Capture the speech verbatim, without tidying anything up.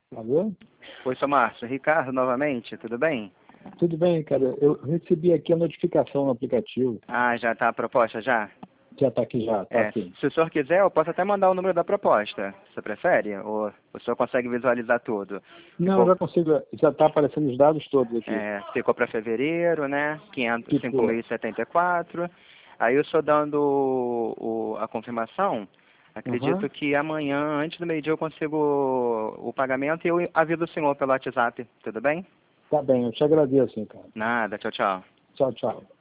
Alô? Oi, seu Márcio. Ricardo, novamente, tudo bem? Tudo bem, cara. Eu recebi aqui a notificação no aplicativo. Ah, já está a proposta, já? Já está aqui já, tá É, aqui. se o senhor quiser, eu posso até mandar o número da proposta. Você prefere? Ou o senhor consegue visualizar tudo? Não, eu Ficou, já consigo, já está aparecendo os dados todos aqui. é, ficou para fevereiro, né? quinhentos, cinco Ficou. mil e setenta e quatro. Aí eu estou dando o, o- a confirmação. Acredito Aham. que amanhã, antes do meio-dia, eu consigo o pagamento e eu aviso o senhor pelo WhatsApp. Tudo bem? Tá bem, eu te agradeço, cara. Nada. Tchau, tchau. Tchau, tchau.